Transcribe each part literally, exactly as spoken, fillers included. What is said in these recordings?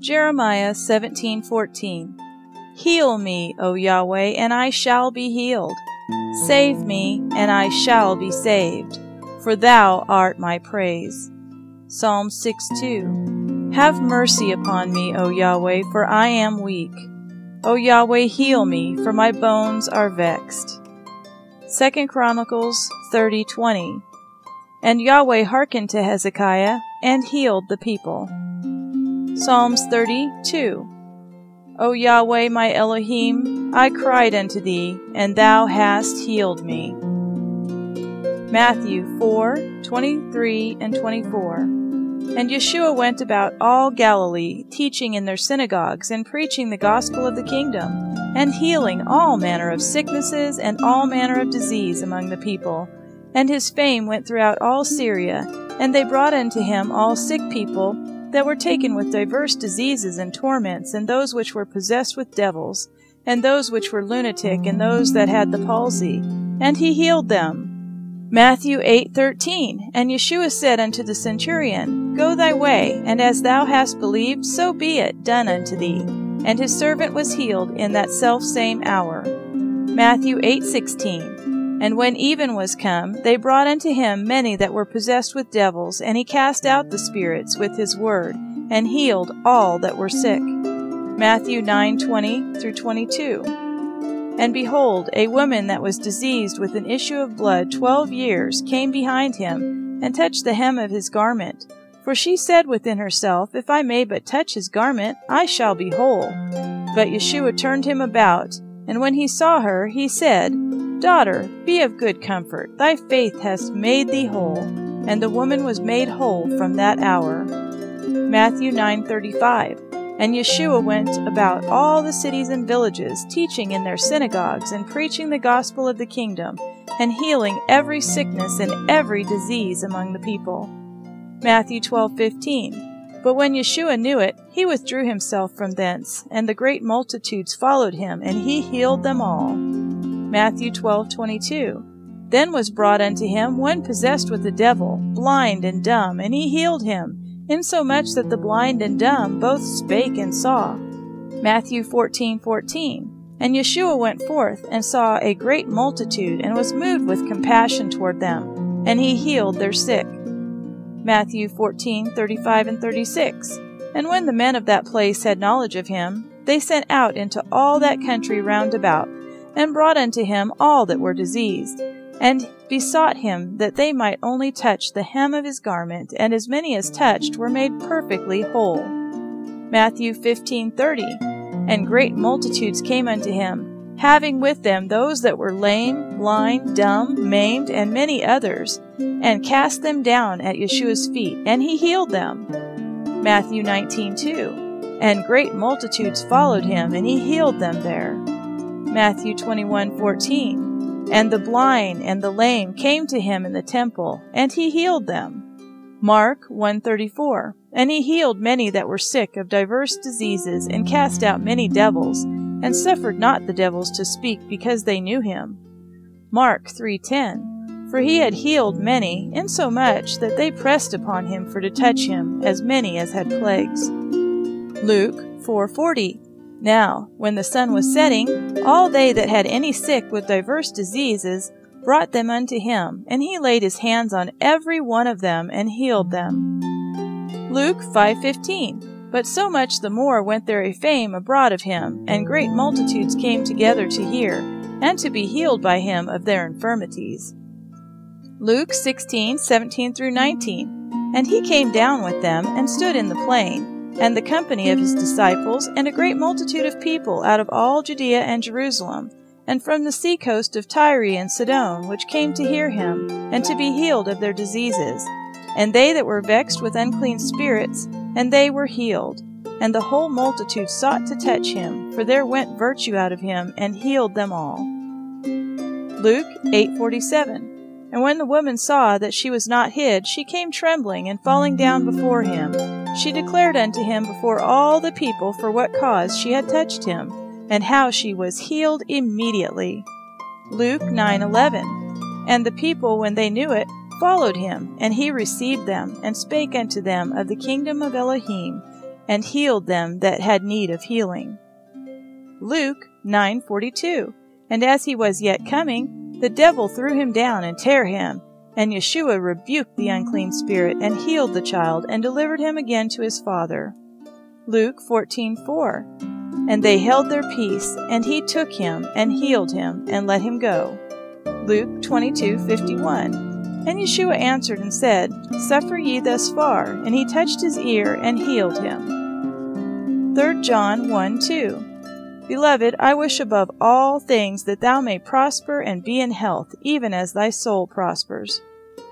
Jeremiah seventeen fourteen. Heal me, O Yahweh, and I shall be healed. Save me, and I shall be saved, for thou art my praise. Psalm six two. Have mercy upon me, O Yahweh, for I am weak. O Yahweh, heal me, for my bones are vexed. Second Chronicles thirty twenty. And Yahweh hearkened to Hezekiah, and healed the people. Psalms thirty-two. O Yahweh, my Elohim, I cried unto thee, and thou hast healed me. Matthew four twenty-three and twenty-four. And Yeshua went about all Galilee, teaching in their synagogues, and preaching the gospel of the kingdom, and healing all manner of sicknesses and all manner of disease among the people. And his fame went throughout all Syria, and they brought unto him all sick people that were taken with diverse diseases and torments, and those which were possessed with devils, and those which were lunatic, and those that had the palsy, and he healed them. Matthew eight thirteen. And Yeshua said unto the centurion, Go thy way, and as thou hast believed, so be it done unto thee. And his servant was healed in that selfsame hour. Matthew eight sixteen. And when even was come, they brought unto him many that were possessed with devils, and he cast out the spirits with his word, and healed all that were sick. Matthew nine twenty through twenty-two. And behold, a woman that was diseased with an issue of blood twelve years came behind him, and touched the hem of his garment. For she said within herself, If I may but touch his garment, I shall be whole. But Yeshua turned him about, and when he saw her, he said, Daughter, be of good comfort, thy faith hath made thee whole. And the woman was made whole from that hour. Matthew nine thirty-five. And Yeshua went about all the cities and villages, teaching in their synagogues, and preaching the gospel of the kingdom, and healing every sickness and every disease among the people. Matthew twelve fifteen. But when Yeshua knew it, he withdrew himself from thence, and the great multitudes followed him, and he healed them all. Matthew twelve twenty-two. Then was brought unto him one possessed with a devil, blind and dumb, and he healed him, insomuch that the blind and dumb both spake and saw. Matthew fourteen fourteen. And Yeshua went forth, and saw a great multitude, and was moved with compassion toward them, and he healed their sick. Matthew fourteen thirty-five and thirty-six. And when the men of that place had knowledge of him, they sent out into all that country round about, and brought unto him all that were diseased, and besought him that they might only touch the hem of his garment, and as many as touched were made perfectly whole. Matthew fifteen thirty. And great multitudes came unto him, having with them those that were lame, blind, dumb, maimed, and many others, and cast them down at Yeshua's feet, and he healed them. Matthew nineteen two. And great multitudes followed him, and he healed them there. Matthew twenty-one fourteen. And the blind and the lame came to him in the temple, and he healed them. Mark one thirty-four. And he healed many that were sick of divers diseases, and cast out many devils, and suffered not the devils to speak, because they knew him. Mark three ten. For he had healed many, insomuch that they pressed upon him for to touch him, as many as had plagues. Luke four forty. Now, when the sun was setting, all they that had any sick with divers diseases brought them unto him, and he laid his hands on every one of them, and healed them. Luke five fifteen. But so much the more went there a fame abroad of him, and great multitudes came together to hear, and to be healed by him of their infirmities. Luke sixteen seventeen through nineteen. And he came down with them, and stood in the plain, and the company of his disciples, and a great multitude of people out of all Judea and Jerusalem, and from the sea coast of Tyre and Sidon, which came to hear him, and to be healed of their diseases. And they that were vexed with unclean spirits, and they were healed. And the whole multitude sought to touch him, for there went virtue out of him, and healed them all. Luke eight forty-seven. And when the woman saw that she was not hid, she came trembling, and falling down before him, she declared unto him before all the people for what cause she had touched him, and how she was healed immediately. Luke nine eleven. And the people, when they knew it, followed him, and he received them, and spake unto them of the kingdom of Elohim, and healed them that had need of healing. Luke nine forty-two. And as he was yet coming, the devil threw him down and tare him, and Yeshua rebuked the unclean spirit, and healed the child, and delivered him again to his father. Luke fourteen four. And they held their peace, and he took him, and healed him, and let him go. Luke twenty-two fifty-one. And Yeshua answered and said, Suffer ye thus far. And he touched his ear, and healed him. Third John one two. Beloved, I wish above all things that thou may prosper and be in health, even as thy soul prospers.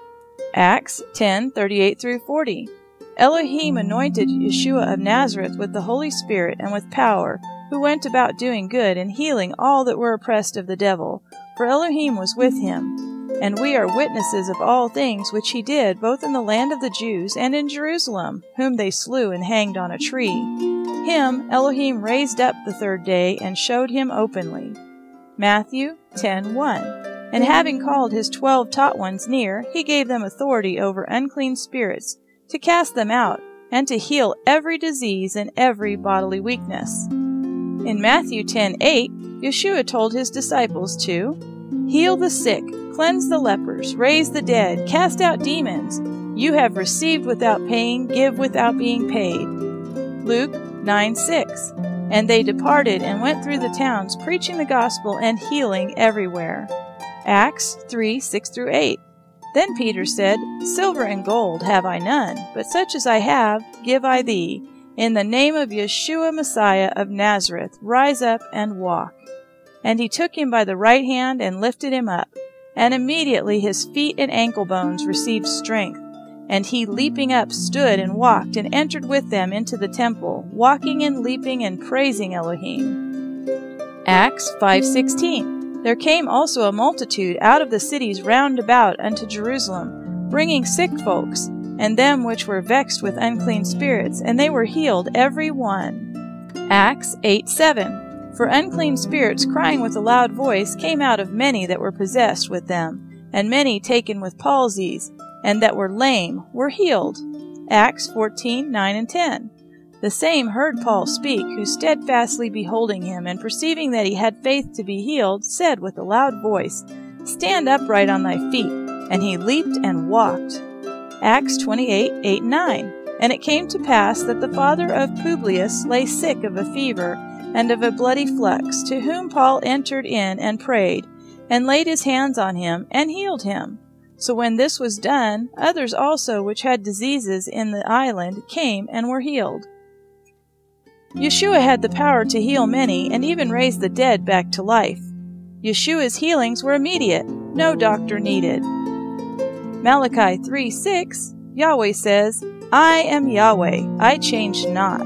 Acts ten thirty-eight through forty. Elohim anointed Yeshua of Nazareth with the Holy Spirit and with power, who went about doing good and healing all that were oppressed of the devil, for Elohim was with him. And we are witnesses of all things which he did, both in the land of the Jews and in Jerusalem, whom they slew and hanged on a tree. Him Elohim raised up the third day, and showed him openly. Matthew ten one. And having called his twelve taught ones near, he gave them authority over unclean spirits, to cast them out, and to heal every disease and every bodily weakness. In Matthew ten eight, Yeshua told his disciples to heal the sick, cleanse the lepers, raise the dead, cast out demons. You have received without paying, give without being paid. Luke nine six. And they departed and went through the towns, preaching the gospel and healing everywhere. Acts three six through eight. Then Peter said, Silver and gold have I none, but such as I have give I thee. In the name of Yeshua Messiah of Nazareth, rise up and walk. And he took him by the right hand and lifted him up. And immediately his feet and ankle bones received strength. And he, leaping up, stood and walked, and entered with them into the temple, walking and leaping and praising Elohim. Acts five sixteen. There came also a multitude out of the cities round about unto Jerusalem, bringing sick folks, and them which were vexed with unclean spirits, and they were healed every one. Acts eight seven. For unclean spirits, crying with a loud voice, came out of many that were possessed with them, and many taken with palsies, and that were lame were healed. Acts fourteen nine and ten. The same heard Paul speak, who steadfastly beholding him, and perceiving that he had faith to be healed, said with a loud voice, Stand upright on thy feet. And he leaped and walked. Acts twenty-eight eight and nine. And it came to pass that the father of Publius lay sick of a fever, and of a bloody flux, to whom Paul entered in and prayed, and laid his hands on him, and healed him. So when this was done, others also which had diseases in the island came and were healed. Yeshua had the power to heal many, and even raise the dead back to life. Yeshua's healings were immediate, no doctor needed. Malachi three six, Yahweh says, I am Yahweh, I change not.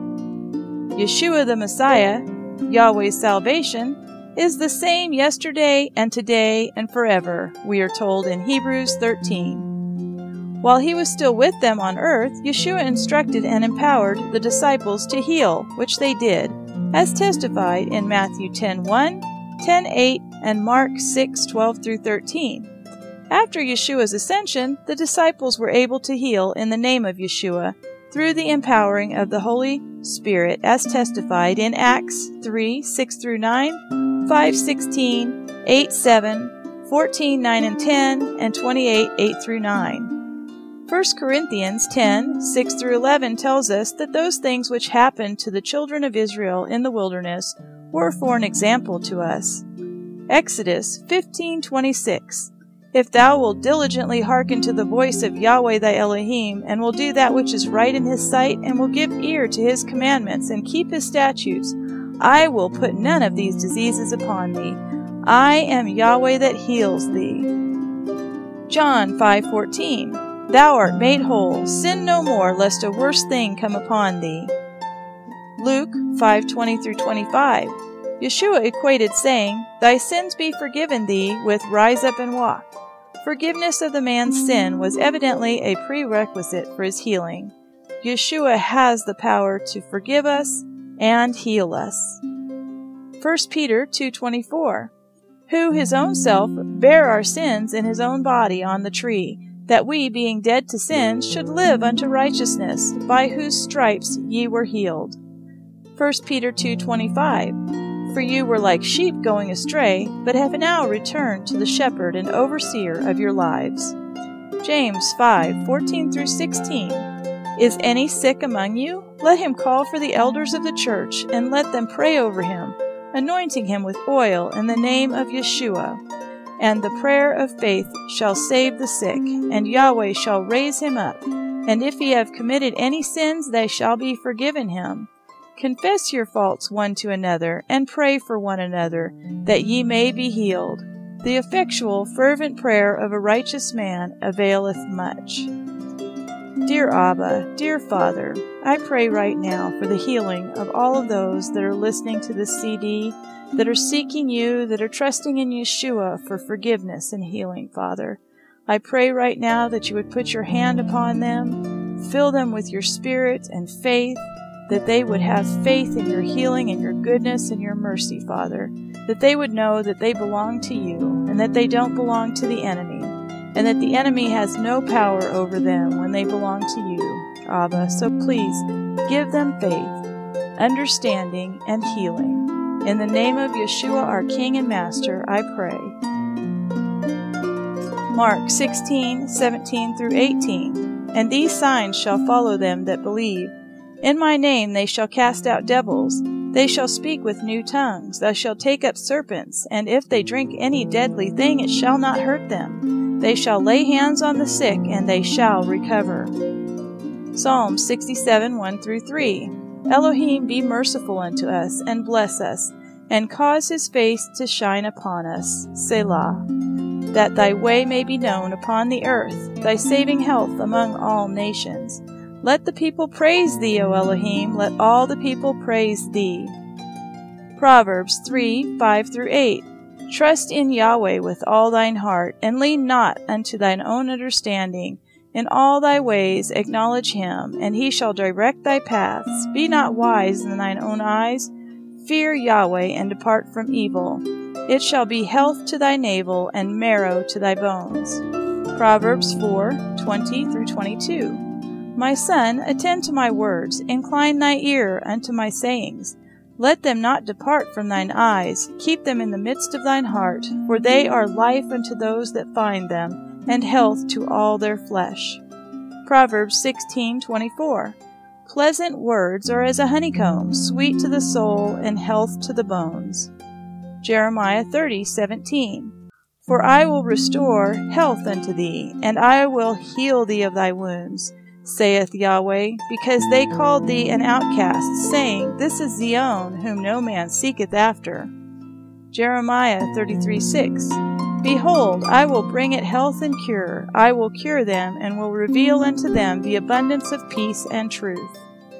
Yeshua the Messiah, Yahweh's salvation, is the same yesterday and today and forever, we are told in Hebrews thirteen. While he was still with them on earth, Yeshua instructed and empowered the disciples to heal, which they did, as testified in Matthew ten one, ten eight, and Mark six twelve through thirteen. After Yeshua's ascension, the disciples were able to heal in the name of Yeshua through the empowering of the Holy Spirit, as testified in Acts three six through nine, five sixteen, eight seven, fourteen nine and ten, and twenty-eight eight through nine. First Corinthians ten six through eleven tells us that those things which happened to the children of Israel in the wilderness were for an example to us. Exodus fifteen twenty-six. If thou wilt diligently hearken to the voice of Yahweh thy Elohim, and will do that which is right in his sight, and will give ear to his commandments, and keep his statutes, I will put none of these diseases upon thee. I am Yahweh that heals thee. John five fourteen. Thou art made whole, sin no more, lest a worse thing come upon thee. Luke five twenty through twenty-five. Yeshua equated saying, Thy sins be forgiven thee, with rise up and walk. Forgiveness of the man's sin was evidently a prerequisite for his healing. Yeshua has the power to forgive us and heal us. First Peter two twenty-four. Who his own self bare our sins in his own body on the tree, that we, being dead to sins, should live unto righteousness, by whose stripes ye were healed. First Peter two twenty-five. For you were like sheep going astray, but have now returned to the shepherd and overseer of your lives. James five fourteen through sixteen. Is any sick among you? Let him call for the elders of the church, and let them pray over him, anointing him with oil in the name of Yeshua. And the prayer of faith shall save the sick, and Yahweh shall raise him up. And if he have committed any sins, they shall be forgiven him. Confess your faults one to another, and pray for one another, that ye may be healed. The effectual, fervent prayer of a righteous man availeth much. Dear Abba, dear Father, I pray right now for the healing of all of those that are listening to this C D, that are seeking you, that are trusting in Yeshua for forgiveness and healing, Father. I pray right now that you would put your hand upon them, fill them with your spirit and faith, that they would have faith in your healing and your goodness and your mercy, Father, that they would know that they belong to you and that they don't belong to the enemy, and that the enemy has no power over them when they belong to you, Abba. So please give them faith, understanding, and healing. In the name of Yeshua, our King and Master, I pray. Mark sixteen seventeen through eighteen. And these signs shall follow them that believe. In my name they shall cast out devils. They shall speak with new tongues. They shall take up serpents. And if they drink any deadly thing, it shall not hurt them. They shall lay hands on the sick, and they shall recover. Psalm sixty-seven, one through three. Elohim, be merciful unto us, and bless us, and cause his face to shine upon us. Selah. That thy way may be known upon the earth, thy saving health among all nations. Let the people praise thee, O Elohim, let all the people praise thee. Proverbs three, five through eight. Trust in Yahweh with all thine heart, and lean not unto thine own understanding. In all thy ways acknowledge him, and he shall direct thy paths. Be not wise in thine own eyes. Fear Yahweh, and depart from evil. It shall be health to thy navel, and marrow to thy bones. Proverbs four, twenty through twenty-two. My son, attend to my words, incline thy ear unto my sayings. Let them not depart from thine eyes, keep them in the midst of thine heart, for they are life unto those that find them, and health to all their flesh. Proverbs sixteen twenty-four. Pleasant words are as a honeycomb, sweet to the soul, and health to the bones. Jeremiah thirty seventeen. For I will restore health unto thee, and I will heal thee of thy wounds, saith Yahweh, because they called thee an outcast, saying, This is Zion, whom no man seeketh after. Jeremiah thirty-three six. Behold, I will bring it health and cure. I will cure them, and will reveal unto them the abundance of peace and truth.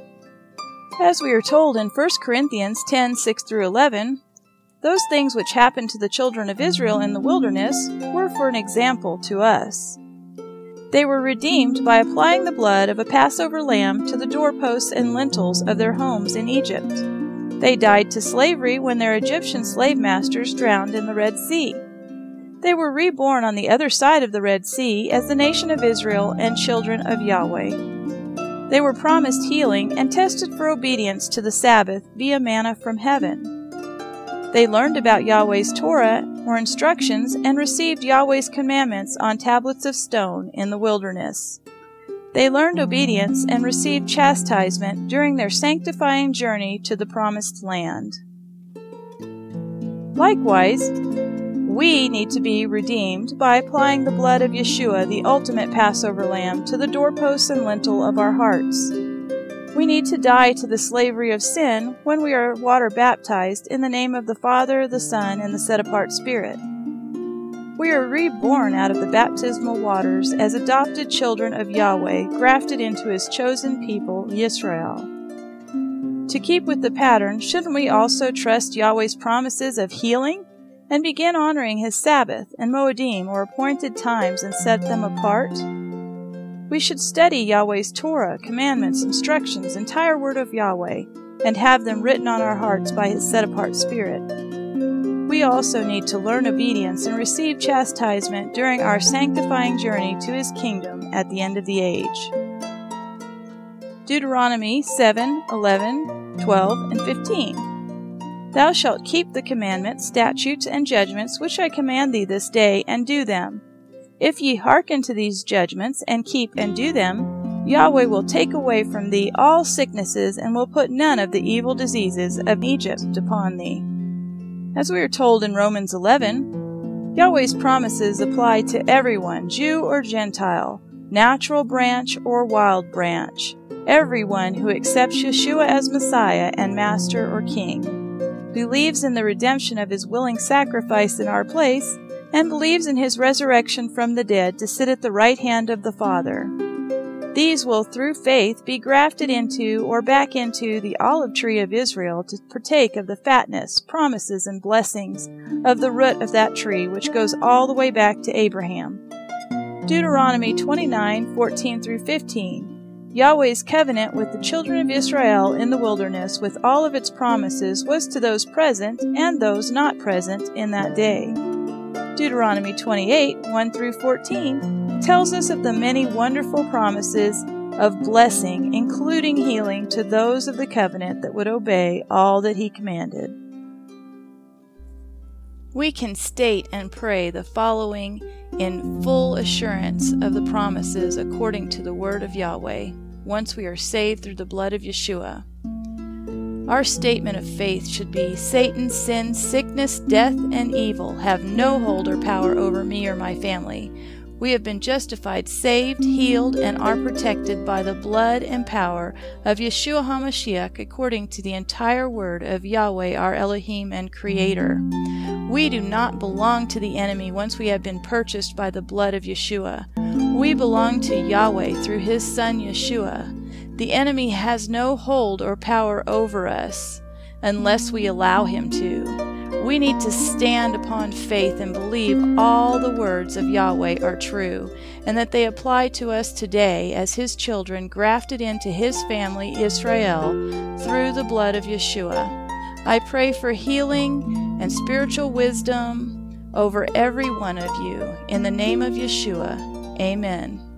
As we are told in First Corinthians ten, six through eleven, those things which happened to the children of Israel in the wilderness were for an example to us. They were redeemed by applying the blood of a Passover lamb to the doorposts and lintels of their homes in Egypt. They died to slavery when their Egyptian slave masters drowned in the Red Sea. They were reborn on the other side of the Red Sea as the nation of Israel and children of Yahweh. They were promised healing and tested for obedience to the Sabbath via manna from heaven. They learned about Yahweh's Torah, or instructions, and received Yahweh's commandments on tablets of stone in the wilderness. They learned obedience and received chastisement during their sanctifying journey to the promised land. Likewise, we need to be redeemed by applying the blood of Yeshua, the ultimate Passover lamb, to the doorposts and lintel of our hearts. We need to die to the slavery of sin when we are water baptized in the name of the Father, the Son, and the set-apart Spirit. We are reborn out of the baptismal waters as adopted children of Yahweh, grafted into his chosen people, Yisrael. To keep with the pattern, shouldn't we also trust Yahweh's promises of healing and begin honoring his Sabbath and Moedim, or appointed times, and set them apart? We should study Yahweh's Torah, commandments, instructions, entire word of Yahweh, and have them written on our hearts by his set-apart Spirit. we also need to learn obedience and receive chastisement during our sanctifying journey to His kingdom at the end of the age. Deuteronomy seven, eleven, twelve, and fifteen. Thou shalt keep the commandments, statutes, and judgments which I command thee this day, and do them. If ye hearken to these judgments, and keep and do them, Yahweh will take away from thee all sicknesses, and will put none of the evil diseases of Egypt upon thee. As we are told in Romans eleven, Yahweh's promises apply to everyone, Jew or Gentile, natural branch or wild branch, everyone who accepts Yeshua as Messiah and Master or King, believes in the redemption of His willing sacrifice in our place, and believes in His resurrection from the dead to sit at the right hand of the Father. These will, through faith, be grafted into or back into the olive tree of Israel to partake of the fatness, promises, and blessings of the root of that tree, which goes all the way back to Abraham. Deuteronomy twenty-nine, fourteen through fifteen. Yahweh's covenant with the children of Israel in the wilderness with all of its promises was to those present and those not present in that day. Deuteronomy twenty-eight, one through fourteen tells us of the many wonderful promises of blessing, including healing to those of the covenant that would obey all that He commanded. We can state and pray the following in full assurance of the promises according to the word of Yahweh, once we are saved through the blood of Yeshua. Our statement of faith should be, Satan, sin, sickness, death, and evil have no hold or power over me or my family. We have been justified, saved, healed, and are protected by the blood and power of Yeshua HaMashiach according to the entire word of Yahweh our Elohim and Creator. We do not belong to the enemy once we have been purchased by the blood of Yeshua. We belong to Yahweh through His Son Yeshua. The enemy has no hold or power over us unless we allow him to. We need to stand upon faith and believe all the words of Yahweh are true, and that they apply to us today as His children grafted into His family Israel through the blood of Yeshua. I pray for healing and spiritual wisdom over every one of you. In the name of Yeshua, amen.